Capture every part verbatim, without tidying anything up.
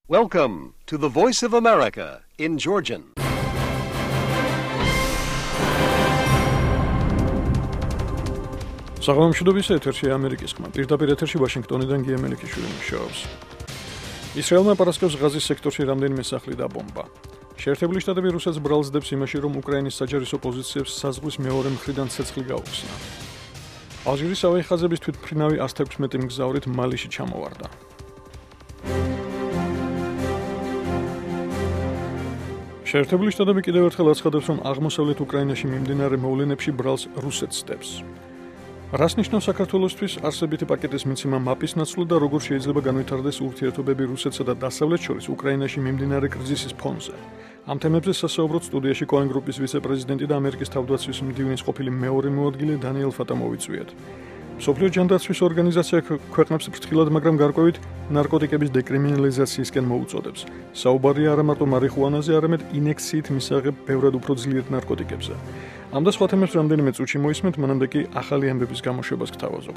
Welcome to the Voice of America in Georgian. საღამომშვიდობის ეთერში ამერიკის ხმა. პირდაპირ ეთერში ვაშინგტონიდან გია მელიქიშვილი მუშაობს. ისრაელმა პარასკევს ღაზის სექტორში რამდენიმე სახლი დაბომბა. შეერთებული შტატები რუსეთს ბრალს დებს იმაში, რომ უკრაინის საჯარო პოზიციებს საზღვრის მეორე მხრიდან ცეცხლი გაუხსნა. ალჟირის ავიახაზების თვითმფრინავი ას თექვსმეტი მგზავრით მალიში ჩამოვარდა. შეერთებული შტატები კიდევ ერთხელ აცხადებს, რომ აღმოსავლეთ უკრაინაში მიმდინარე მოვლენებში ბრალს რუსეთს დებს. რას ნიშნავს საქართველოსთვის არსებითი პაკეტის მიცემა მაპის ნაცვლად და როგორ შეიძლება განვითარდეს ურთიერთობები რუსეთსა და დასავლეთს შორის უკრაინაში მიმდინარე კრიზისის ფონზე? ამ თემებზე სასაუბროთ სტუდიაში კოენ გრუპის ვიცე-პრეზიდენტი და ამერიკის თავდაცვის მდივნის ყოფილი მეორე მოადგილე დანიელ ფატამოვი წვიეთ. მსოფლიო ჯანდაცვის ორგანიზაცია ქვეყნებს ფრთხილად, მაგრამ გარკვევით ნარკოტიკების დეკრიმინალიზაციისკენ მოუწოდებს. საუბარია არა მარტო მარიხუანაზე, არამედ ინექციით მისაღებ ბევრად უფრო ძლიერ ნარკოტიკებზე. ამ და სხვა თემებს რამდენიმე წუთში მოისმენთ, მანამდე კი ახალი ამბების გამოშვებას გთავაზობთ.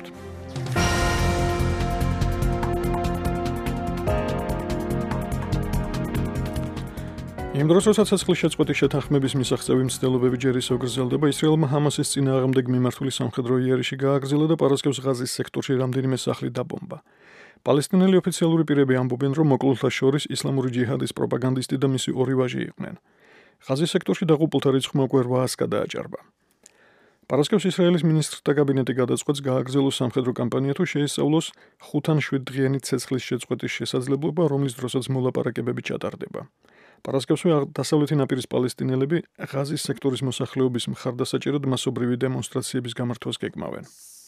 იმ დროს, როცა ცეცხლის შეწყვეტის შეთანხმების მისაღწევი მცდელობები ჯერ ისევ გრძელდება, ისრაელმა ჰამასის წინააღმდეგ მიმართული სამხედრო იერიში გააგრძელა და პარასკევს ღაზის სექტორში რამდენიმე სახლი დაბომბა. პალესტინელი ოფიციალური პირები ამბობენ, რომ მოკლულთა შორის ისლამური ჯიჰადის პროპაგანდისტი და მისი ორი ვაჟი იყვნენ. ღაზის სექტორში დაღუპულთა რიცხვმა უკვე რვაას გადააჭარბა. პარასკევს ისრაელის მინისტრთა კაბინეტი გადაწყვეტს გააგრძელოს სამხედრო კამპანია თუ შეისწავლოს ხუთ ან შვიდ დღიანი ცეცხლის შეწყვეტის შესაძლებლობა, რომლის დროსაც მოლაპარაკებები ჩატარდება. პარასკევსვე დასავლეთი ნაპირის პალესტინელები ღაზის სექტორის მოსახლეობის მხარდასაჭერად მასობრივი დემონსტრაციების გამართვას გეგმავენ.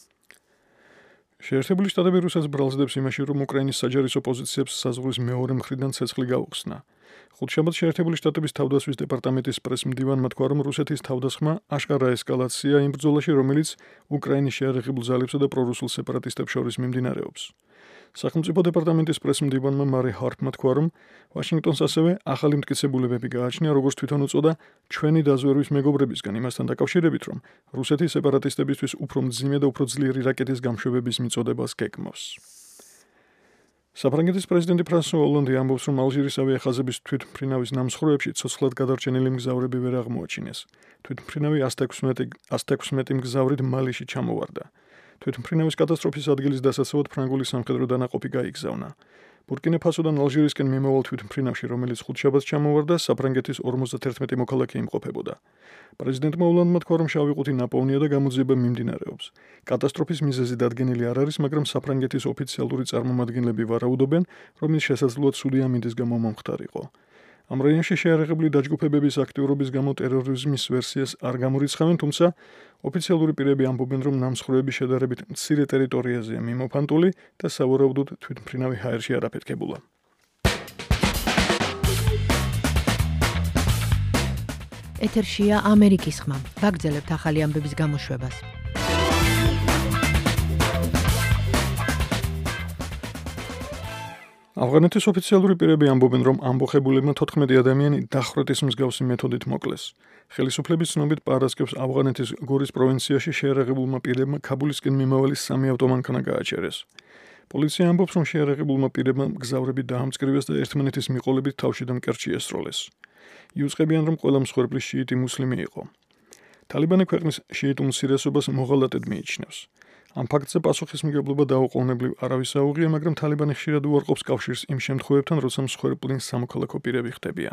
შეერთებული შტატები რუსეთს ბრალს დებს იმაში, რომ უკრაინის საჯარო პოზიციებს საზღვრის მეორე მხრიდან ცეცხლი გაუხსნა. ხუთშაბათს შეერთებული შტატების თავდაცვის დეპარტამენტის პრესმდივანმა თქვა, რომ რუსეთის თავდასხმა აშკარა ესკალაცია იმ ბრძოლაში, რომელიც უკრაინის შეიარაღებულ ძალებსა და პრორუსულ სეპარატისტებს შორის მიმდინარეობს. სახელმწიფო დეპარტამენტის პრესმდივანმა მარი ჰარპმა თქვა, რომ ვაშინგტონს ასევე ახალი მტკიცებულებები გააჩნია, როგორც თვითონ უწოდა ჩვენი დაზვერვის მეგობრებისგან, იმასთან დაკავშირებით, რომ რუსეთი სეპარატისტებისთვის უფრო მძიმე და უფრო ძლიერი რაკეტის გამშვებების მიწოდებას გეგმავს. საფრანგეთის პრეზიდენტი ფრანსუა ოლონდი ამბობს, რომ ალჟირის ავიახაზების თვითმფრინავის ნამსხვრევებში ცოცხლად გადარჩენილი მგზავრები ვერ აღმოაჩინეს. თვითმფრინავი ას თექვსმეტი მგზავრით მალიში ჩამოვარდა. თვითმფრინავის კატასტროფის ადგილის დასაცავად ფრანგული სამხედრო დანაყოფი გაიგზავნა. ბურკინა-ფასოდან ალჟირისკენ მიმავალ თვითმფრინავში, რომელიც ხუთშაბათს ჩამოვარდა, საფრანგეთის ორმოცდაათერთმეტი მოქალაქე იმყოფებოდა. პრეზიდენტმა ოლანდმა თქვა, რომ შავი ყუთი ნაპოვნია და გამოძიება მიმდინარეობს. კატასტროფის მიზეზი დადგენილი არ არის, მაგრამ საფრანგეთის ოფიციალური წარმომადგენლები ვარაუდობენ, რომ ის შესაძლოა ცუდი ამინდის გამო მომხდარიყო. ამ რაიონში შეიარაღებული დაჯგუფებების აქტიურობის გამო ტერორიზმის ვერსიას არ გამორიცხავენ, თუმცა ოფიციალური პირები ამბობენ, რომ ნამსხვრევები შედარებით მცირე ტერიტორიაზეა მიმოფანტული და სავარაუდოდ თვითმფრინავი ჰაერში არ აფეთქებულა. ეთერშია ამერიკის ხმა. ვაგრძელებთ ახალი ამბების გამოშვებას. ავღანეთის ოფიციალური პირები ამბობენ, რომ ამბოხებულებმა თოთხმეტი ადამიანი დახვრეტის მსგავსი მეთოდით მოკლეს. ხელისუფლების ცნობით პარასკევს ავღანეთის გორის პროვინციაში შეიარაღებულმა პირებმა ქაბულისკენ მიმავალი სამი ავტომანქანა გააჩერეს. პოლიცია ამბობს, რომ შეიარაღებულმა პირებმა მგზავრები დაამწკრივეს და ერთმანეთის მიყოლებით თავში და მკერდში ესროლეს. იუწყებიან, რომ ყველა მსხვერპლი შიიტი მუსლიმი იყო. თალიბანი ქვეყნის შიიტულ უმცირესობას მოღალატედ მიიჩნევს. ამ ფაქტზე პასუხისმგებლობა დაუყოვნებლივ არავის აუღია, მაგრამ თალიბანი ხშირად უარყოფს კავშირს იმ შემთხვევებთან, როცა მსხვერპლი სამოქალაქო პირები ხდებიან.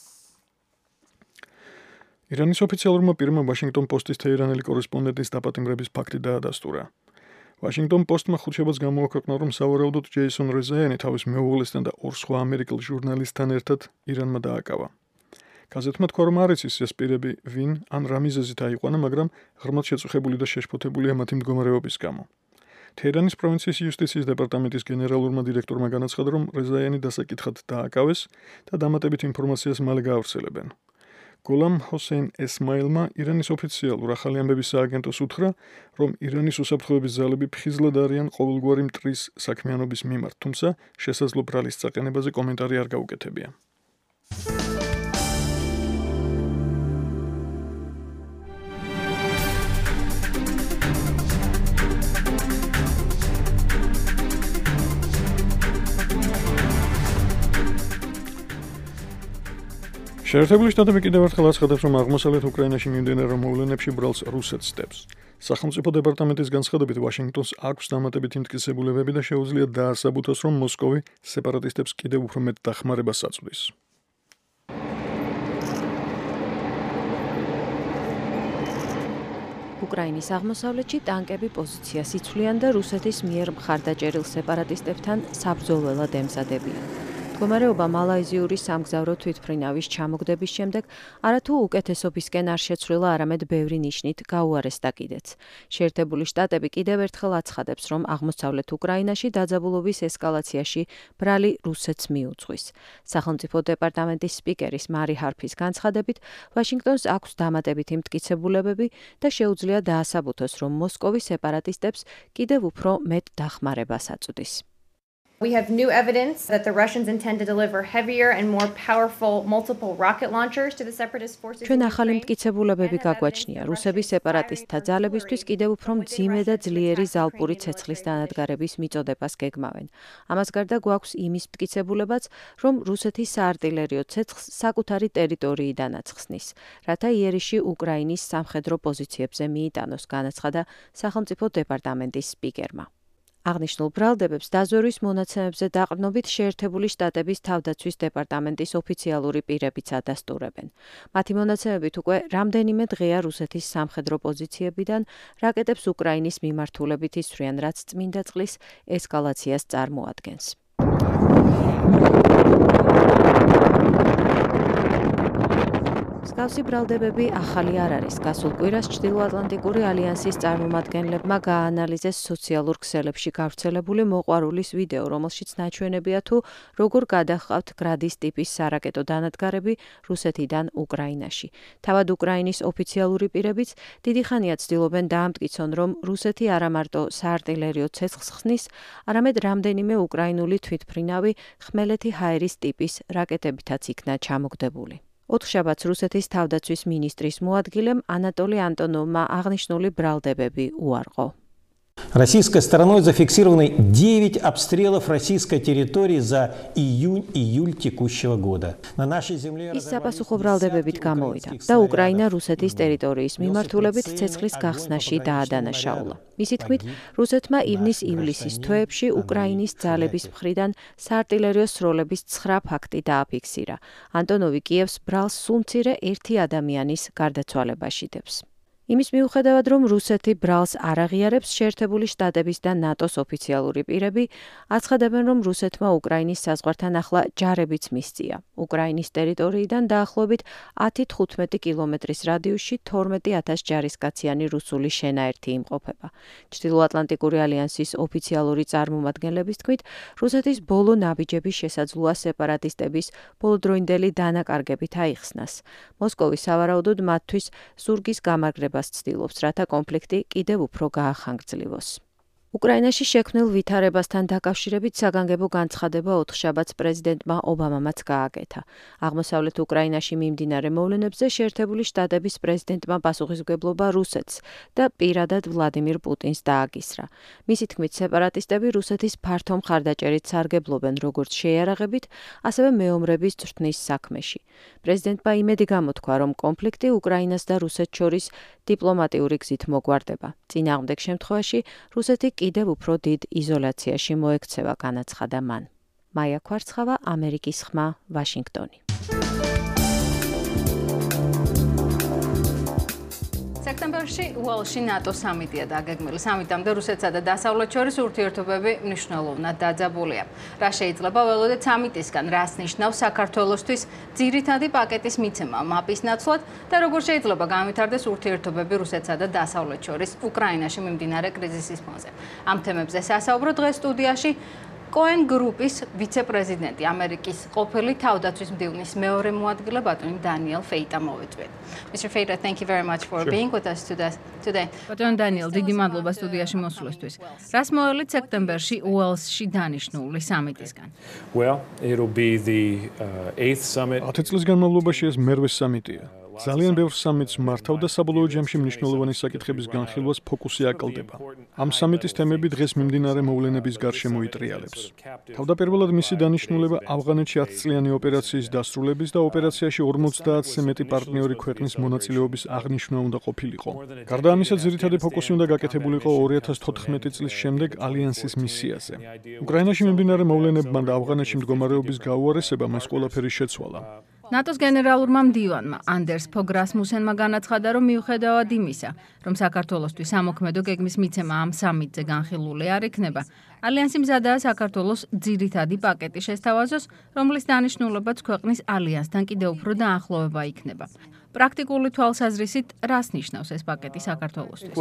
ირანის ოფიციალურმა პირმა ვაშინგტონ პოსტის თეირანელი კორესპონდენტის დაპატიმრების ფაქტი დაადასტურა. ვაშინგტონ პოსტმა ხუთშაბათს გამოაქვეყნა, რომ სავარაუდოდ ჯეისონ რეზაიანი თავის მეუღლესთან და ორ სხვა ამერიკელ ჟურნალისტთან ერთად ირანმა დააკავა. გაზეთმა თქვა, რომ არ იცის ეს პირები ვინ ან რა მიზეზით აიყვანა, მაგრამ ღრმად შეწუხებული და შეშფოთებულია მათი მდგომარეობის გამო. თეირანის პროვინციის იუსტიციის დეპარტამენტის გენერალურმა დირექტორმა განაცხადა, რომ რეზაიანი დასაკითხად დააკავეს და დამატებით ინფორმაციას მალე გაავრცელებენ. გოლამ ჰოსეინ ესმაილმა ირანის ოფიციალურ ახალი ამბების სააგენტოს უთხრა, რომ ირანის უსაფრთხოების ძალები ფხიზლად არიან ყოველგვარი მტრის საქმიანობის მიმართ, თუმცა შესაძლო ბრალის წაყენებაზე კომენტარი არ გაუკეთებია. შეერთებული შტატები კიდევ ერთხელ აცხადებს, რომ აღმოსავლეთ უკრაინაში მიმდინარე მოვლენებში ბრალს რუსეთს სდებს. სახელმწიფო დეპარტამენტის განცხადებით, ვაშინგტონს აქვს დამატებითი მტკიცებულებები და შეუძლია დაასაბუთოს, რომ მოსკოვი სეპარატისტებს კიდევ უფრო მეტ დახმარებას აწვდის. უკრაინის აღმოსავლეთში ტანკები პოზიციას იცვლიან და რუსეთის მიერ მხარდაჭერილ სეპარატისტებთან საბრძოლველად ემზადებიან. მდგომარეობა მალაიზიური სამგზავრო თვითმფრინავის ჩამოგდების შემდეგ არათუ უკეთესობისკენ არ შეცვლილა, არამედ ბევრი ნიშნით გაუარესდა კიდეც. შეერთებული შტატები კიდევ ერთხელ აცხადებს, რომ აღმოსავლეთ უკრაინაში დაძაბულობის ესკალაციაში ბრალი რუსეთს მიუძღვის. სახელმწიფო დეპარტამენტის სპიკერის მარი ჰარფის განცხადებით, ვაშინგტონს აქვს დამატებითი მტკიცებულებები და შეუძლია დაასაბუთოს, რომ მოსკოვი სეპარატისტებს კიდევ უფრო მეტ დახმარებას აწვდის. We have new evidence that the Russians intend to deliver heavier and more powerful multiple rocket launchers to the separatist forces. ჩვენ ახალი მტკიცებულებები გაგვაჩნია. რუსების სეპარატისტთა ძალებისთვის კიდევ უფრო მძიმე და ძლიერი ზალპური ცეცხლის დანადგარების მიწოდებას გეგმავენ. ამას გარდა გვაქვს იმის მტკიცებულებაც, რომ რუსეთი საარტილერიო ცეცხლს საკუთარი ტერიტორიიდან აცხსნის, რათა იერიში უკრაინის სამხედრო პოზიციებზე მიიტანოს, განაცხადა სახელმწიფო დეპარტამენტის სპიკერმა. აღნიშნულ ბრალდებებს დაზვერვის მონაცემებზე დაყრდნობით შეერთებული შტატების თავდაცვის დეპარტამენტის ოფიციალური პირებიც ადასტურებენ. მათი მონაცემებით უკვე რამდენიმე დღეა რუსეთის სამხედრო პოზიციებიდან რაკეტებს უკრაინის მიმართულებით ისვრიან, რაც წმინდა წყლის ესკალაციას წარმოადგენს. მსგავსი ბრალდებები ახალი არ არის. გასულ კვირას ჩრდილოატლანტიკური ალიანსის წარმომადგენლებმა გააანალიზეს სოციალურ ქსელებში გავრცელებული მოყვარულის ვიდეო, რომელშიც ნაჩვენებია თუ როგორ გადაჰყავთ გრადის ტიპის სარაკეტო დანადგარები რუსეთიდან უკრაინაში. თავად უკრაინის ოფიციალური პირებიც დიდი ხანია ცდილობენ დაამტკიცონ, რომ რუსეთი არა მარტო საარტილერიო ცეცხლს ხსნის, არამედ რამდენიმე უკრაინული თვითმფრინავი ხმელეთი ჰაერის ტიპის რაკეტებითაც იქნა ჩამოგდებული. ოთხშაბათს რუსეთის თავდაცვის მინისტრის მოადგილემ ანატოლი ანტონოვმა აღნიშნული ბრალდებები უარყო. Российской стороной зафиксированы девять обстрелов российской территории за июнь-июль текущего года. На нашей земле ის საპასუხო ბრალდებებით გამოვიდა და უკრაინა რუსეთის ტერიტორიის მიმართულებით ცეცხლის გახსნაში დაადანაშაულა. მისი თქმით, რუსეთმა ივნის-ივლისის თვეებში უკრაინის ძალების მხრიდან საარტილერიო სროლების ცხრა ფაქტი დააფიქსირა. ანტონოვი კიევს ბრალს სულ მცირე ერთი ადამიანის გარდაცვალებაში დებს. იმის მიუხედავად, რომ რუსეთი ბრალს არ აღიარებს, შეერთებული შტატების და ნატოს ოფიციალური პირები აცხადებენ, რომ რუსეთმა უკრაინის საზღვართან ახლა ჯარებიც მისწია. უკრაინის ტერიტორიიდან დაახლოებით ათი თხუთმეტი კილომეტრის რადიუსში თორმეტი ათას ჯარისკაციანი რუსული შენაერთი იმყოფება. ჩრდილოატლანტიკური ალიანსის ოფიციალური წარმომადგენლების თქმით, რუსეთის ბოლო ნაბიჯების შესაძლოა სეპარატისტების ბოლოდროინდელი დანაკარგებით აიხსნას. მოსკოვი სავარაუდოდ მათთვის ზურგის გამარგრება ცდილობს, რათა კონფლიქტი კიდევ უფრო გაახანგრძლივოს. უკრაინაში შექმნილ ვითარებასთან დაკავშირებით საგანგებო განცხადება ოთხშაბათს პრეზიდენტმა ობამამაც გააკეთა. აღმოსავლეთ უკრაინაში მიმდინარე მოვლენებზე შეერთებული შტატების პრეზიდენტმა პასუხისმგებლობა რუსეთს და პირადად ვლადიმირ პუტინს დააკისრა. მისი თქმით, სეპარატისტები რუსეთის ფართო მხარდაჭერით სარგებლობენ როგორც შეიარაღებით, ასევე მეომრების წვრთნის საქმეში. პრეზიდენტმა იმედი გამოთქვა, რომ კონფლიქტი უკრაინას და რუსეთს შორის დიპლომატიური გზით მოგვარდება. წინააღმდეგ შემთხვევაში რუსეთი კიდევ უფრო დიდ იზოლაციაში მოექცევა, განაცხადა მან. მაია ქვარცხავა, ამერიკის ხმა, ვაშინგტონი. სექტემბერში უელსში ნატო სამიტია დაგეგმილი. სამიტამდე რუსეთსა და დასავლეთ შორის ურთიერთობები მნიშვნელოვნად დაძაბულია. რა შეიძლება ველოდეთ სამიტისგან, რას ნიშნავს საქართველოსთვის ძირითადი პაკეტის მიცემა მაპის ნაცვლად და როგორ შეიძლება განვითარდეს ურთიერთობები რუსეთსა და დასავლეთ შორის უკრაინაში მიმდინარე კრიზისის ფონზე. ამ თემებზე სასაუბრო დღეს სტუდიაში Cohen Group-ის ვიცე-პრეზიდენტი, ამერიკის ყოფილი თავდაცვის მდივნის მეორე მოადგილე ბატონი დანიელ ფეიტა მოვიწვიეთ. Mister Feita, thank you very much for being with us today. ბატონ დანიელ, დიდი მადლობა სტუდიაში მოსვლისთვის. რას მოელით სექტემბერში უელსში დანიშნული სამიტისგან? Well, it'll be the uh, eighth summit. ათი წლის განმავლობაში ეს მერვე სამიტია. ძალიან ბევრ სამიტს მართავ და საბოლოო ჯამში მნიშვნელოვანი საკითხების განხილვას ფოკუსი აკლდება. ამ სამიტის თემები დღეს მიმდინარე მოვლენების გარშემო იტრიალებს. თავდაპირველად მისი დანიშნულება ავღანეთში ათწლიანი ოპერაციის დასრულების და ოპერაციაში ორმოცდაათზე მეტი პარტნიორი ქვეყნის მონაწილეობის აღნიშვნა უნდა ყოფილიყო. გარდა ამისა, ძირითადი ფოკუსი უნდა გაკეთებულიყო ორი ათას თოთხმეტი წლის შემდეგ ალიანსის მისიაზე. უკრაინაში მიმდინარე მოვლენებმა და ავღანეთში მდგომარეობის გაუარესებამ ეს ყველაფერი შეცვალა. ნატოს გენერალურმა მდივანმა ანდერს ფოგ რასმუსენმა განაცხადა, რომ მიუხედავად იმისა, რომ საქართველოსთვის სამოქმედო გეგმის მიცემა ამ სამიტზე განხილული არ იქნება, ალიანსი მზადაა საქართველოს ძირითადი პაკეტი შესთავაზოს, რომლის დანიშნულებაც ქვეყნის ალიანსთან კიდევ უფრო დაახლოვება იქნება. პრაქტიკული თვალსაზრისით, რას ნიშნავს ეს პაკეტი საქართველოსთვის?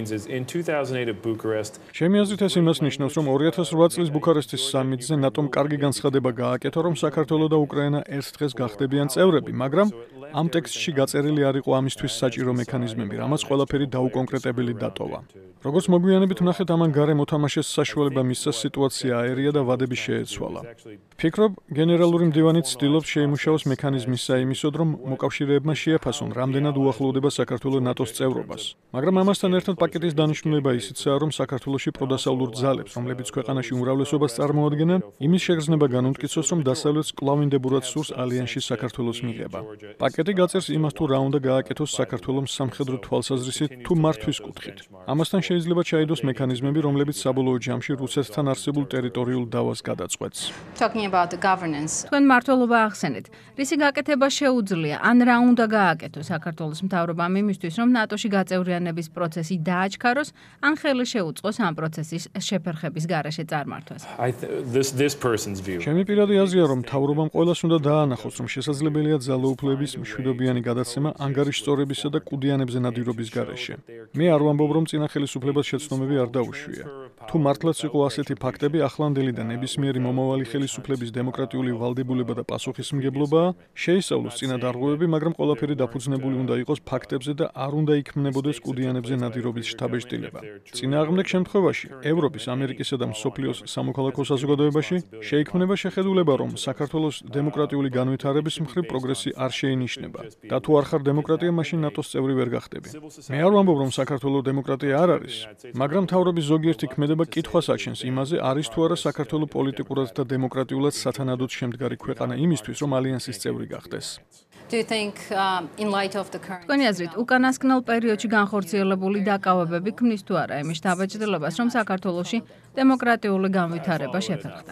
ჩემი აზრით ეს იმას ნიშნავს, რომ ორი ათას ოთხ წლის ბუქარესტის სამიტზე ნატომ კარგი განცხადება გააკეთა, რომ საქართველო და უკრაინა ერთ დღეს გახდებიან წევრები, მაგრამ ამ ტექსტში გაწერილი არ იყო ამისთვის საჭირო მექანიზმები, რამაც ყველაფერი დაუკონკრეტებელი დატოვა. როგორც მოგვიანებით ვნახეთ, ამან გარე მოთამაშეს საშუალება მისცა სიტუაცია აერია და ვადები შეეცვალა. ფიქრობ, გენერალური მდივანი ცდილობს შეიმუშაოს მექანიზმი საიმისოდ, რომ მოკავშირეებმა შეაფასონ, რამდენად უახლოვდება საქართველო ნატოს წევრობას. მაგრამ ამასთან ერთად პაკეტის დანიშნულება ისიცაა, რომ საქართველოში პროდასავლურ ძალებს, რომლებიც ქვეყანაში უმრავლესობას წარმოადგენენ, იმის შეგრძნება განუმტკიცოს, რომ დასავლეთს კვლავინდებურად სურს ალიანსში საქართველოს მიღება. პაკეტი გაწერს იმას, თუ რა უნდა გააკეთოს საქართველოს სამხედრო თვალსაზრისით თუ მართვის კუთხით. ამასთან შეიძლება ჩაიდოს მექანიზმები, რომლებიც საბოლოო ჯამში რუსეთთან არსებულ ტერიტორიულ დავას გადაწყვეტს. თქვენ მმართველობა ახსენეთ, რისი გაკეთება შეუძლია, ან რა უნდა გააკეთოს საქართველოს მთავრობამ იმისთვის, რომ ნატოში გაწევრიანების პროცესი დააჩქაროს, ან ხელი შეუწყოს ამ პროცესის შეფერხების გარეშე წარმართვას. ჩემი პირადი აზრია, რომ მთავრობამ ყველას უნდა დაანახოს, რომ შესაძლებელია ძალაუფლების მშვიდობიანი გადაცემა ანგარიშსწორებისა და კუდიანებზე ნადირობის გარეშე. მე არ ვამბობ, რომ წინა ხელისუფლებას შეცდომები არ დაუშვია. თუ მართლაც იყო ასეთი ფაქტები, ახლანდელი და ნებისმიერი მომავალი ხელისუფლების დემოკრატიული ვალდებულება და პასუხისმგებლობაა, შეისწავლოს წინა დარღვევები, მაგრამ ყველაფერი დაფუძნებული უნდა იყოს ფაქტებზე და არ უნდა იქმნებოდეს კუდიანებზე ნადირობის შთაბეჭდილება. წინააღმდეგ შემთხვევაში, ევროპის, ამერიკისა და მსოფლიოს სამოქალაქო საზოგადოებაში შეიქმნება შეხედულება, რომ საქართველოს დემოკრატიული განვითარების მხრივ პროგრესი არ შეინიშნება და თუ არ ხარ დემოკრატია, მაშინ ნატოს წევრი ვერ გახდები. მე არ ვამბობ, რომ საქართველოს დემოკრატია არ არის, მაგრამ მთავრობის ზოგიერთი ქმედება კითხვას აჩენს იმაზე, არის თუ არა საქართველოს პოლიტიკურად და დემოკრატიულად სათანადოდ შემდგარი ქვეყანა იმისთვის, რომ ალიანსის წევრი გახდეს. თქვენი აზრით, უკანასკნელ პერიოდში განხორციელებული დაკავებები ქმნის თუ არა იმის შთაბეჭდილებას, რომ საქართველოში დემოკრატიული განვითარება შეფერხდა?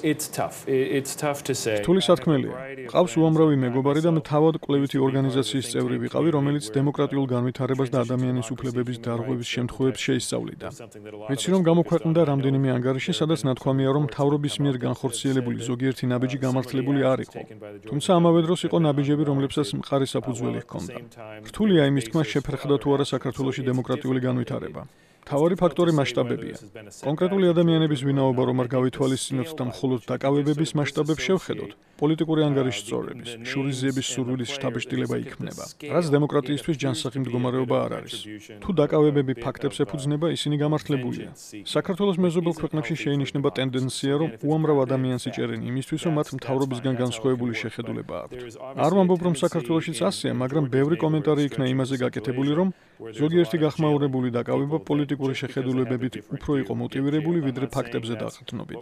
რთული სათქმელია. ყავს უამრავი მეგობარი და თავად კვლევითი ორგანიზაციის წევრი ვიყავი, რომელიც დემოკრატიულ განვითარებას და ადამიანის უფლებების დარღვევის შემთხვევებს შეისწავლიდა. ვიცი, რომ გამოქვეყნდა რამდენიმე ანგარიში, სადაც ნათქვამია, რომ მთავრობის მიერ განხორციელებული ზოგიერთი ნაბიჯი გამართლებული არ იყო. თუმცა ამავე დროს იყო ნაბიჯები, რომლებსაც მყარი საფუძველი ჰქონდა. რთულია იმის თქმა, შეფერხდა თუ არა საქართველოში დემოკრატიული განვითარება. მთავარი ფაქტორი მასშტაბებია. კონკრეტული ადამიანების ვინაობა რომ არ გავითვალისწინოთ და მხოლოდ დაკავებების მასშტაბებს შევხედოთ, პოლიტიკური ანგარიშსწორების, შურისძიების სურვილის შთაბეჭდილება იქმნება, რაც დემოკრატიისთვის ჯანსაღი მდგომარეობა არ არის. თუ დაკავებები ფაქტებს ეფუძნება, ისინი გამართლებულია. საქართველოს მეზობელ ქვეყნებში შეინიშნება ტენდენცია, რომ უამრავ ადამიანს იჭერენ იმისთვის, რომ მათ მთავრობისგან განსხვავებული შეხედულება აქვთ. არ ვამბობ, რომ საქართველოშიც ასეა, მაგრამ ბევრი კომენტარი იქნა იმაზე გაკეთებული, რომ ზოგიერთი გახმაურებული დაკავება პოლიტიკური შეხედულებებით უფრო იყო მოტივირებული, ვიდრე ფაქტებზე დაყრდნობით.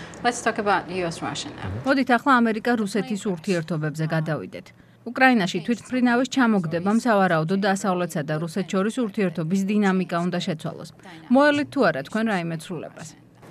მოდით ახლა ამერიკა-რუსეთის ურთიერთობებზე გადავიდეთ. უკრაინაში თვითმფრინავის ჩამოგდებამ სავარაუდოდ დასავლეთსა და რუსეთს შორის ურთიერთობის დინამიკა უნდა შეცვალოს. მოელით თუ არა თქვენ რაიმე ცვლილებას?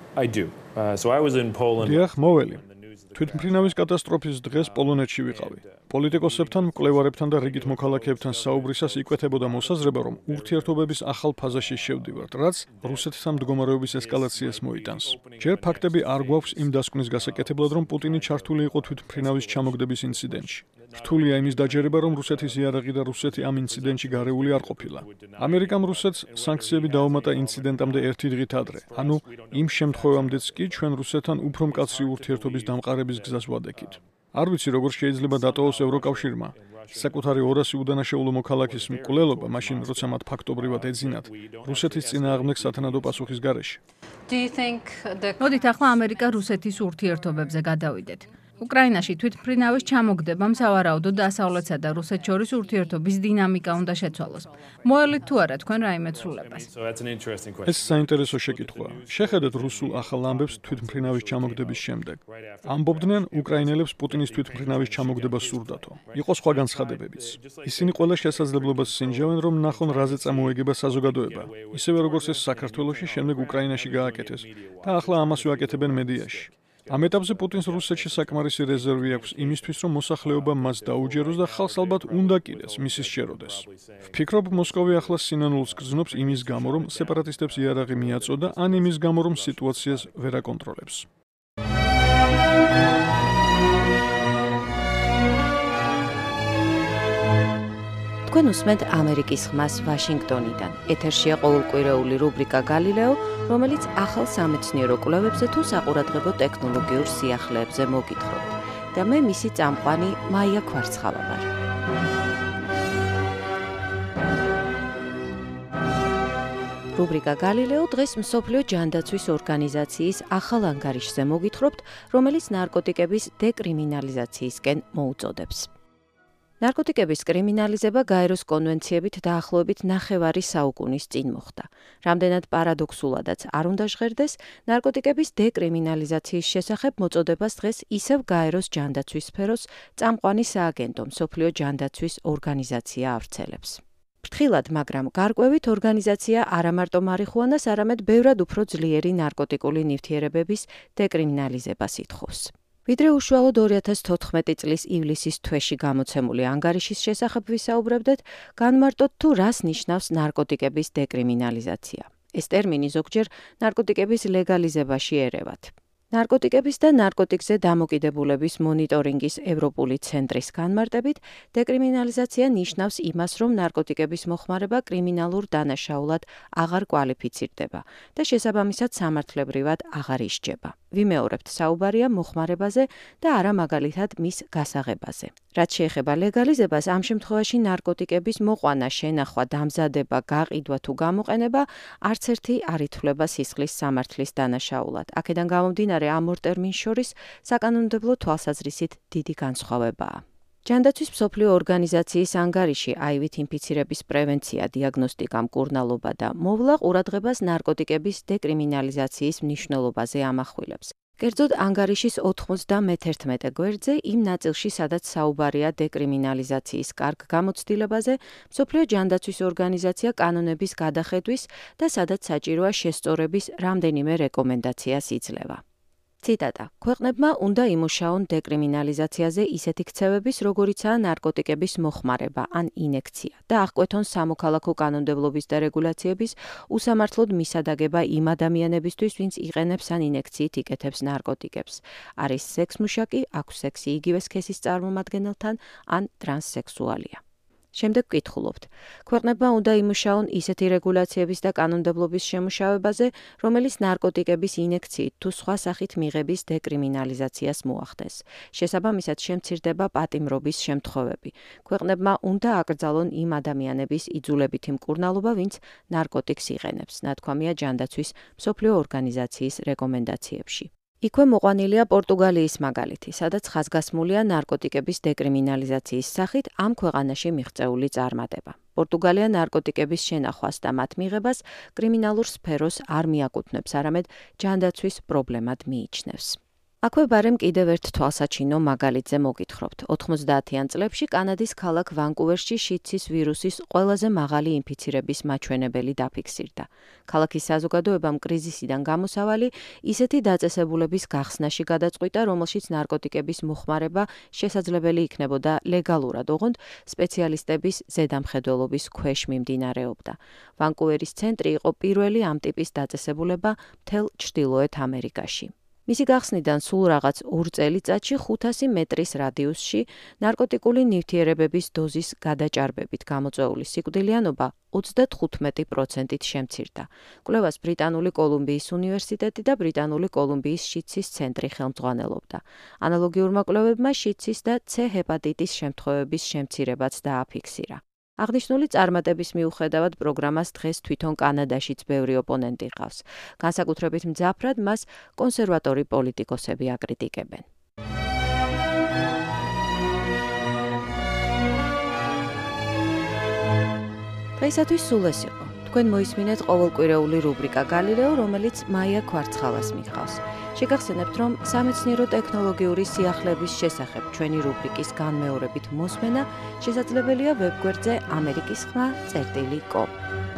დიახ, მოველი. თვითმფრინავის კატასტროფის დღეს პოლონეთში ვიყავი. პოლიტიკოსებთან, მკვლევარებთან და რიგით მოქალაქეებთან საუბრისას იკვეთებოდა მოსაზრება, რომ ურთიერთობების ახალ ფაზაში შევდივართ, რაც რუსეთთან მდგომარეობის ესკალაციას მოიტანს. ჯერ ფაქტები არ გვაქვს იმ დასკვნის გასაკეთებლად, რომ პუტინი ჩართული იყო თვითმფრინავის ჩამოგდების ინციდენტში. რთულია იმის დაჯერება, რომ რუსეთის იარაღი და რუსეთი ამ ინციდენტში გარეული არ ყოფილა. ამერიკამ რუსეთს სანქციები დაუმატა ინციდენტამდე ერთი დღით ადრე, ანუ იმ შემთხვევამდეც კი ჩვენ რუსეთთან უფრო მკაცრი ურთიერთობის დამყარების გზას ვადექით. არ ვიცი, როგორ შეიძლება დატოვოს ევროკავშირმა საკუთარი ორასი უდანაშაულო მოქალაქის მკვლელობა, მაშინ როცა მათ ფაქტობრივად ეძინათ რუსეთის წინააღმდეგ სათანადო პასუხის გარეშე. მოდით ახლა ამერიკა-რუსეთის ურთიერთობებზე გადავიდეთ. უკრაინაში თვითმფრინავის ჩამოგდება სავარაუდოდ დასავლეთსა და რუსეთს შორის ურთიერთობის დინამიკა უნდა შეცვალოს. მოელით თუ არა თქვენ რაიმე ცვლილებას? ეს საინტერესო შეკითხვაა. შეხედეთ რუსულ ახალ ამბებს თვითმფრინავის ჩამოგდების შემდეგ. ამბობდნენ უკრაინელებს პუტინის თვითმფრინავის ჩამოგდება სურდათო. იყო სხვა განცხადებებიც. ისინი ყველა შესაძლებლობას სინჯავენ, რომ ნახონ რაზე წამოეგება საზოგადოება. ისევე როგორც ეს საქართველოში შემდეგ უკრაინაში გააკეთეს და ახლა ამას ვაკეთებენ მედიაში. ამ ეტაპზე პუტინს რუსეთში საკმარისი რეზერვი აქვს იმისთვის, რომ მოსახლეობა მას დაუჯეროს და ხალხს ალბათ უნდა კიდეს მისის შეეროდეს. ვფიქრობ, მოსკოვი ახლა სინანულს გრძნობს იმის გამო, რომ სეპარატისტებს იარაღი მიაწოდა, ან იმის გამო, რომ სიტუაციას ვერ აკონტროლებს. თქვენ უსმენთ ამერიკის ხმას ვაშინგტონიდან. ეთერშია ყოველკვირეული რუბრიკა გალილეო, რომელიც ახალ სამეცნიერო კვლევებზე თუ საყურადღებო ტექნოლოგიურ სიახლეებზე მოგითხრობთ. და მე მისი წამყვანი მაია ქვარცხავა ვარ. რუბრიკა გალილეო დღეს მსოფლიო ჯანდაცვის ორგანიზაციის ახალ ანგარიშზე მოგითხრობთ, რომელიც ნარკოტიკების დეკრიმინალიზაციისკენ მოუწოდებს. ნარკოტიკების კრიმინალიზება გაეროს კონვენციებით დაახლოებით ნახევარი საუკუნის წინ მოხდა. რამდენად პარადოქსულადაც არ უნდა ჟღერდეს, ნარკოტიკების დეკრიმინალიზაციის შესახებ მოწოდებას დღეს ისევ გაეროს ჯანდაცვის სფეროს წამყვანი სააგენტო მსოფლიო ჯანდაცვის ორგანიზაცია ავრცელებს. ფრთხილად, მაგრამ გარკვევით ორგანიზაცია არა მარტო მარიხუანას, არამედ ბევრად უფრო ძლიერი ნარკოტიკული ნივთიერებების დეკრიმინალიზებას ითხოვს. ვიდრე უშუალოდ ორი ათას თოთხმეტი წლის ივლისის თვეში გამოცემული ანგარიშის შესახებ ვისაუბრებდეთ, განმარტოთ თუ რას ნიშნავს ნარკოტიკების დეკრიმინალიზაცია. ეს ტერმინი ზოგჯერ ნარკოტიკების ლეგალიზებაში ერევათ. ნარკოტიკების და ნარკოტიკზე დამოკიდებულების მონიტორინგის ევროპული ცენტრის განმარტებით, დეკრიმინალიზაცია ნიშნავს იმას, რომ ნარკოტიკების მოხმარება კრიმინალურ დანაშაულად აღარ კვალიფიცირდება და შესაბამისად სამართლებრივად აღარ ისჯება. ვიმეორებთ, საუბარია მოხმარებაზე და არა მაგალითად მის გასაღებაზე. რაც შეეხება ლეგალიზებას, ამ შემთხვევაში ნარკოტიკების მოყვანა, შენახვა, დამზადება, გაყიდვა თუ გამოყენება არც ერთი არ ითვლება სისხლის სამართლის დანაშაულად. აქედან გამომდინარე, ამ ორ ტერმინს შორის საკანონმდებლო თვალსაზრისით დიდი განსხვავებაა. ჯანდაცვის მსოფლიო ორგანიზაციის ანგარიში აივით ინფიცირების პრევენცია, დიაგნოსტიკა, მკურნალობა და მოვლა ყურადღებას ნარკოტიკების დეკრიმინალიზაციის მნიშვნელობაზე ამახვილებს. კერძოდ ანგარიშის ოთხმოცდამეთერთმეტე გვერდზე იმ ნაწილში, სადაც საუბარია დეკრიმინალიზაციის კარგ გამოცდილებაზე, მსოფლიო ჯანდაცვის ორგანიზაცია კანონების გადახედვის და სადაც საჭიროა შესწორების რამდენიმე რეკომენდაციას იძლევა. ციტატა: ქვეყნებმა უნდა იმუშაონ დეკრიმინალიზაციაზე ისეთი ქცევების, როგორიცაა ნარკოტიკების მოხმარება ან ინექცია და აღკვეთონ სამოქალაქო კანონმდებლობის და რეგულაციების უსამართლოდ მისადაგება იმ ადამიანებისთვის, ვინც იყენებს ან ინექციით იკეთებს ნარკოტიკებს. არის სექსმუშაკი, აქვს სექსი იგივე სქესის წარმომადგენელთან ან ტრანსსექსუალია. შემდეგ ვკითხულობთ. ქვეყნებმა უნდა იმუშაონ ისეთი რეგულაციების და კანონმდებლობის შემუშავებაზე, რომელიც ნარკოტიკების ინექციით თუ სხვა სახით მიღების დეკრიმინალიზაციას მოახდენს. შესაბამისად შემცირდება პატიმრობის შემთხვევები. ქვეყნებმა უნდა აკრძალონ იმ ადამიანების იძულებითი მკურნალობა, ვინც ნარკოტიკს იყენებს, ნათქვამია ჯანდაცვის მსოფლიო ორგანიზაციის რეკომენდაციებში. იქვე მოყვანილია პორტუგალიის მაგალითი, სადაც ხაზგასმულია ნარკოტიკების დეკრიმინალიზაციის სახით ამ ქვეყანაში მიღწეული წარმატება. პორტუგალია ნარკოტიკების შენახვას და მათ მიღებას კრიმინალურ სფეროს არ მიაკუთვნებს, არამედ ჯანდაცვის პრობლემად მიიჩნევს. აქვე ბარემ კიდევ ერთ თვალსაჩინო მაგალითზე მოგითხრობთ. ოთხმოცდაათიან წლებში კანადის ქალაქ ვანკუვერში შიდსის ვირუსის ყველაზე მაღალი ინფიცირების მაჩვენებელი დაფიქსირდა. ქალაქის საზოგადოებამ კრიზისიდან გამოსავალი ისეთი დაწესებულების გახსნაში გადაწყვიტა, რომელშიც ნარკოტიკების მოხმარება შესაძლებელი იქნებოდა ლეგალურად, ოღონდ სპეციალისტების ზედამხედველობის ქვეშ მიმდინარეობდა. ვანკუვერის ცენტრი იყო პირველი ამ ტიპის დაწესებულება მთელ ჩრდილოეთ ამერიკაში. მისი გახსნიდან სულ რაღაც ორ წელიწადში ხუთასი მეტრის რადიუსში ნარკოტიკული ნივთიერებების დოზის გადაჭარბებით გამოწვეული სიკვდილიანობა ოცდათხუთმეტი პროცენტით შემცირდა. კვლევას ბრიტანული კოლუმბიის უნივერსიტეტი და ბრიტანული კოლუმბიის შიდსის ცენტრი ხელმძღვანელობდა. ანალოგიურმა კვლევებმა შიდსის და C ჰეპატიტის შემთხვევების შემცირებაც დააფიქსირა. აღნიშნული წარმატების მიუხედავად პროგრამას დღეს თვითონ კანადაშიც ბევრი ოპონენტი ყავს. განსაკუთრებით მძაფრად მას კონსერვატორი პოლიტიკოსები აკრიტიკებენ. დღეისათვის სულ ეს იყო. თქვენ მოისმინეთ ყოველკვირეული რუბრიკა გალილეო, რომელიც მაია ქვარცხალას მიხავს. შეგახსენებთ, რომ სამეცნიერო ტექნოლოგიური სიახლეების შესახებ ჩვენი რუბრიკის განმეორებით მოსმენა შესაძლებელია ვებგვერდზე ამერიკის ხმა წერტილი კომ.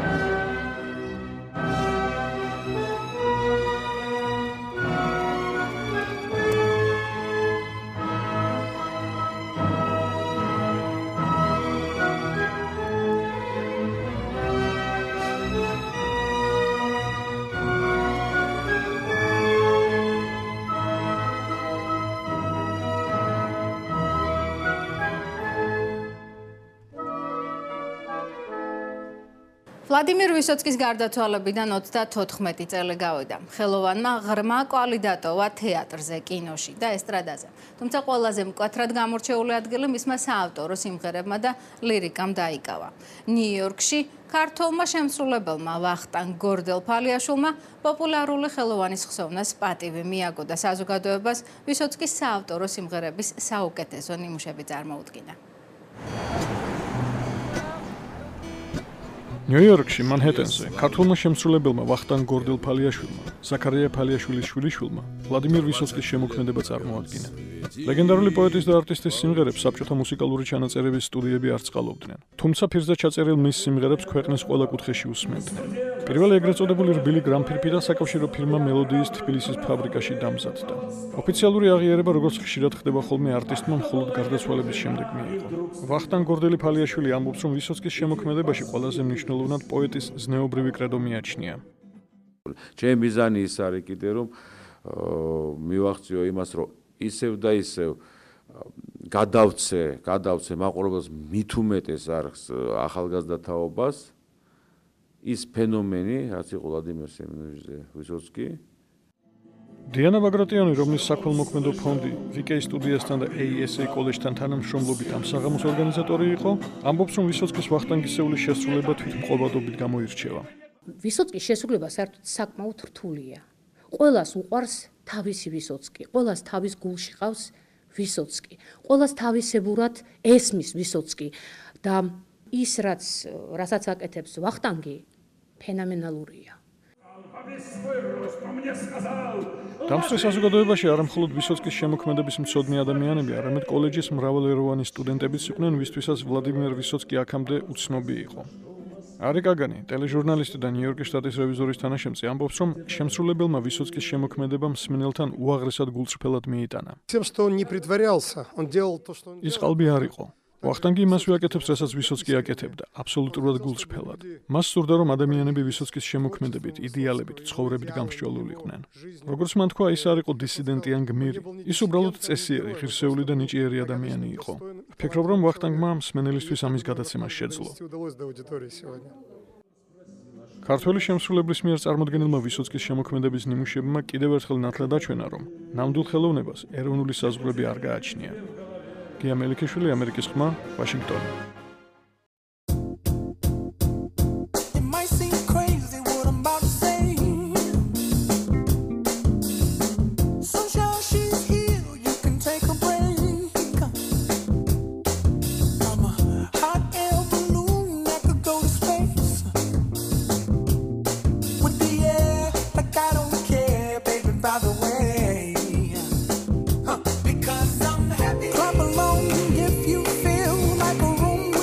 ვლადიმერ ვისოცკის გარდაცვალებიდან ოცდათოთხმეტი წელი გავიდა. ხელოვანმა ღრმა კვალი დატოვა თეატრზე, კინოში და ესტრადაზე. თუმცა ყველაზე მკვეთრად გამორჩეული ადგილი მისმა საავტორო სიმღერებმა და ლირიკამ დაიკავა. ნიუ-იორკში ქართველმა შემსრულებელმა ვახტანგ გორდელ-ფალიაშვილმა პოპულარული ხელოვანის ხსოვნას პატივი მიაგო და საზოგადოებას ვისოცკის საავტორო სიმღერების საუკეთესო ნიმუშები წარმოუდგინა. ნიუ-იორკში, მანჰეტენზე, ქართველმა შემსრულებელმა ვახტანგ გორდელ-ფალიაშვილმა, ზაქარია ფალიაშვილის შვილიშვილმა, ვლადიმერ ვისოცკის შემოქმედება წარმოადგინა. ლეგენდარული პოეტის და არტისტის სიმღერებს საბჭოთა მუსიკალური ჩანაწერების სტუდიები არ წყალობდნენ. თუმცა ფირზე ჩაწერილ მის სიმღერებს ქვეყნის ყველა კუთხეში უსმენდნენ. პირველი ეგრეთ წოდებული რბილი გრამფირფი და საკავშირო ფირმა მელოდიის თბილისის ფაბრიკაში დამზადდა. ოფიციალური აღიარება, როგორც ხშირად ხდება ხოლმე არტისტმა მხოლოდ გარდაცვალების შემდეგ მიიღო. ვახტანგ გორდელი-ფალიაშვილი ამბობს, რომ ვისოცკის შემოქმედებაში ყველაზე მნიშვნელოვნად პოეტის ზნეობრივი კრედო მიაჩნია. ჩემი მიზანი ის არის კიდე რომ მივახციო იმას, რომ ისევ და ისევ გადავცე, გადავცე მაყურებელს მით უმეტეს არხს ახალგაზრდა თაობას ის ფენომენი, რაც იყო ვლადიმერ სემიონოვიჩზე ვისოცკი. დიანა ბაგრატიონი, რომლის საქველმოქმედო ფონდი ვიკეი სტუდიასთან და ეი ეს ეი კოლეჯთან თანამშრომლობით ამ საღამოს ორგანიზატორი იყო, ამბობს, რომ ვისოცკის ვახტანგისეული შესრულება თვითმყოფადობით გამოირჩევა. ვისოცკის შესრულება საერთოდ საკმაოდ რთულია. ყველას უყვარს თავისი ვისოცკი, ყველას თავის გულში ყავს ვისოცკი, ყველას თავისებურად ესმის ვისოცკი და ის რაც რასაც აკეთებს ვახტანგი ფენომენალურია. დამსწრე საზოგადოებაში არა მხოლოდ ვისოცკის შემოქმედების მცოდნე ადამიანები, არამედ კოლეჯის მრავალეროვანი სტუდენტებიც იყვნენ, ვისთვისაც ვლადიმერ ვისოცკი აქამდე უცნობი იყო. არი კაგანი, ტელეჟურნალისტი და ნიუ-იორკის შტატის რევიზორის თანაშემწე ამბობს, რომ შემსრულებელმა ვისოცკის შემოქმედება მსმენელთან უაღრესად გულწრფელად მიიტანა. ის ყალბი არ იყო. ვახტანგი იმას ვიაკეთებს, რასაც ვისოცკი აკეთებდა, აბსოლუტურად გულწრფელად. მას სურდა, რომ ადამიანები ვისოცკის შემოქმედებით, იდეალებით, ცხოვრებით გამსჭვალულიყვნენ. როგორც მან თქვა, ის არ იყო დისიდენტი ან გმირი. ის უბრალოდ წესიერი, ღირსეული და ნიჭიერი ადამიანი იყო. ვფიქრობ, რომ ვახტანგმა მსმენელისთვის ამის გადაცემა შეძლო. ქართველი შემსრულებლის მიერ წარმოდგენილმა ვისოცკის შემოქმედების ნიმუშებმა კიდევ ერთხელ ნათლად აჩვენა, რომ ნამდვილ ხელოვნებას ეროვნული საზღვრები არ გააჩნია. გია მელიქიშვილი, ამერიკის ხმა, ვაშინგტონი. Clap along if you feel like a room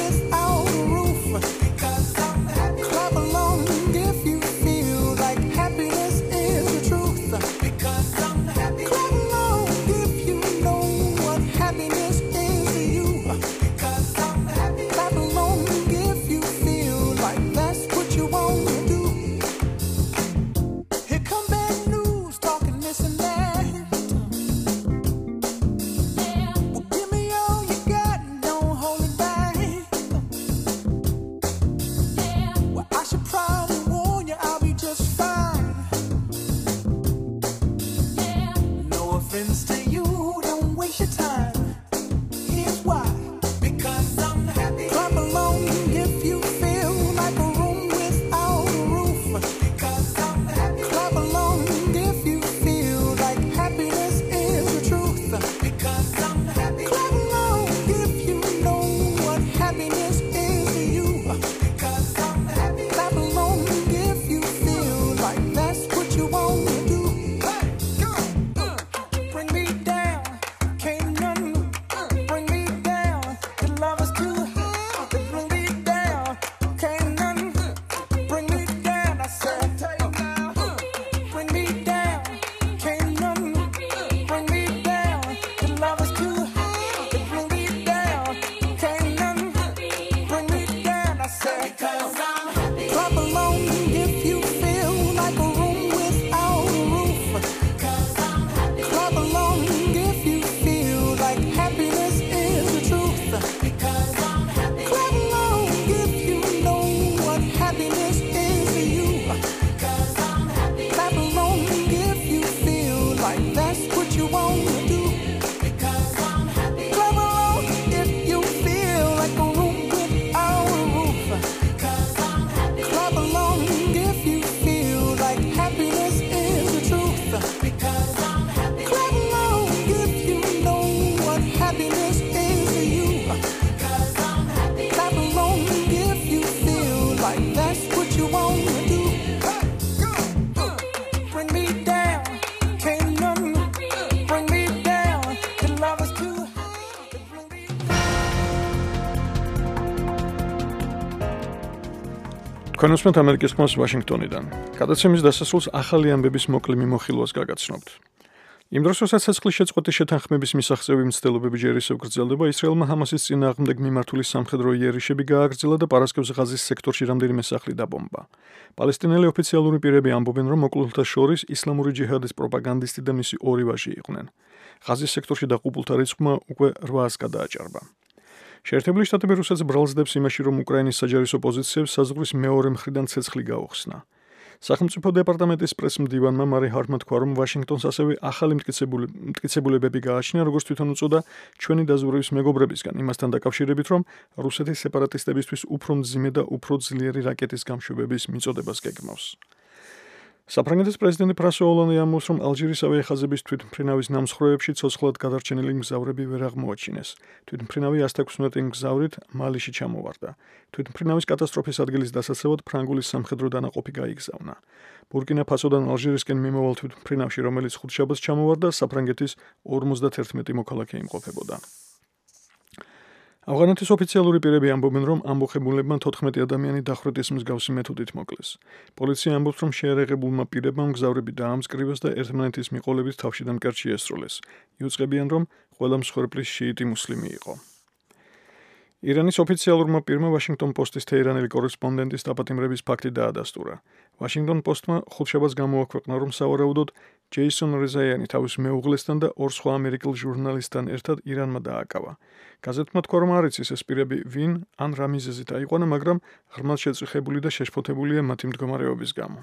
თქვენ უსმენთ ამერიკის ხმას ვაშინგტონიდან. გადაცემის დასასრულს ახალი ამბების მოკლე მიმოხილვას გაგაცნობთ. იმ დროს, როცა ცეცხლის შეწყვეტის შეთანხმების მისაღწევი მცდელობები ჯერ ისევ გრძელდება, ისრაელმა ჰამასის წინააღმდეგ მიმართული სამხედრო იერიში გააგრძელა და პარასკევს ღაზის სექტორში რამდენიმე სახლი დაბომბა. პალესტინელი ოფიციალური პირები ამბობენ, რომ მოკლულთა შორის ისლამური ჯიჰადის პროპაგანდისტი და მისი ორი ვაჟი იყვნენ. ღაზის სექტორში დაყუპულთა რიცხვმა უკვე რვაას გადააჭარბა. შეერთებული შტატები რუსეთს ბრალსდებს იმაში, რომ უკრაინის საჯარისო პოზიციებს საზღვრის მეორე მხრიდან ცეცხლი გაუხსნა. სახელმწიფო დეპარტამენტის პრესმდივანმა მარი ჰარტმა თქვა, რომ ვაშინგტონს ასევე ახალი მტკიცებულებები გააჩნია, როგორც თვითონ უწოდა ჩვენი დაზვერვის მეგობრებისგან, იმასთან დაკავშირებით, რომ რუსეთის სეპარატისტებისთვის უფრო მძიმე და უფრო ძლიერი რაკეტის გამშვებების მიწოდებას გეგმავს. საფრანგეთის პრეზიდენტი ფრანსუა ოლონდი ამბობს, რომ ალჟირისავე ხაზების თვითმფრინავის ნამსხვრევებში ცოცხლად გადარჩენილი მგზავრები ვერ აღმოაჩინეს. თვითმფრინავი ას თექვსმეტი მგზავრით მალიში ჩამოვარდა. თვითმფრინავის კატასტროფის ადგილის დასაცავად ფრანგული სამხედრო დანაყოფი გაიგზავნა. ბურკინა ფასოდან ალჟირისკენ მიმავალ თვითმფრინავში, რომელიც ხუთშაბათს ჩამოვარდა, საფრანგეთის ორმოცდაათერთმეტი მოქალაქე იმყოფებოდა. ავღანეთის ოფიციალური პირები ამბობენ, რომ ამბოხებულებმა თოთხმეტი ადამიანი დახვრეტის მსგავსი მეთოდით მოკლეს. პოლიცია ამბობს, რომ შეერეღებულმა პირებმა მგზავრები დაამსკრივეს და ერთმანეთის მიყოლებით თავშიდან კერჩი ესროლეს. იუწყებიან, რომ ყველა მსხვერპლის შიიტი მუსლიმი იყო. ირანის ოფიციალურმა პირმა ვაშინგტონ პოსტის თეირანელი კორესპონდენტის დაპატიმრების ფაქტი დაადასტურა. ვაშინგტონ პოსტმა ხუთშაბათს გამოაქვეყნა, რომ სავარაუდოდ ჯეისონ რეზაიანი თავის მეუღლესთან და ორ სხვა ამერიკელ ჟურნალისტთან ერთად ირანმა დააკავა. გაზეთმა თქვა, რომ არ იცის ეს პირები ვინ ან რა მიზეზით აიყვანა, მაგრამ ღრმად შეწუხებული და შეშფოთებულია მათი მდგომარეობის გამო.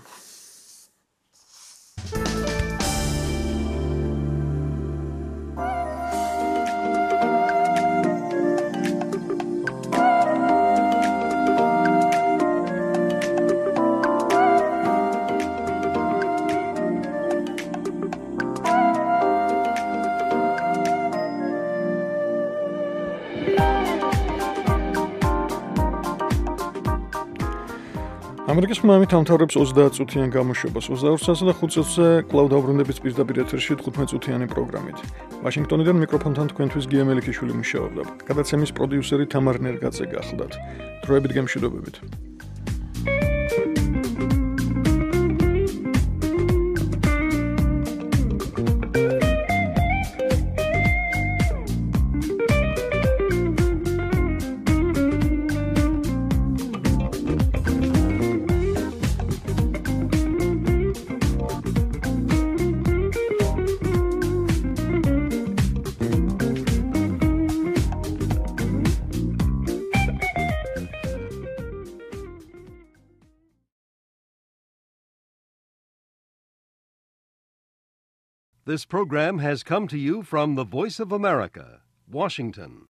ამერიკის ხმა ამით ამთავრებს ოცდაათ წუთიან გამოშვებას. ოცდაორ საათსა და ხუთ წუთზე კვლავ დავბრუნდებით პირდაპირ ეთერში თხუთმეტ წუთიანი პროგრამით. ვაშინგტონიდან მიკროფონთან თქვენთვის გია მელიქიშვილი მუშაობდა. გადაცემის პროდიუსერი თამარ ნერგაძე გახლდათ. დროებით გემშვიდობებით. This program has come to you from the Voice of America, Washington.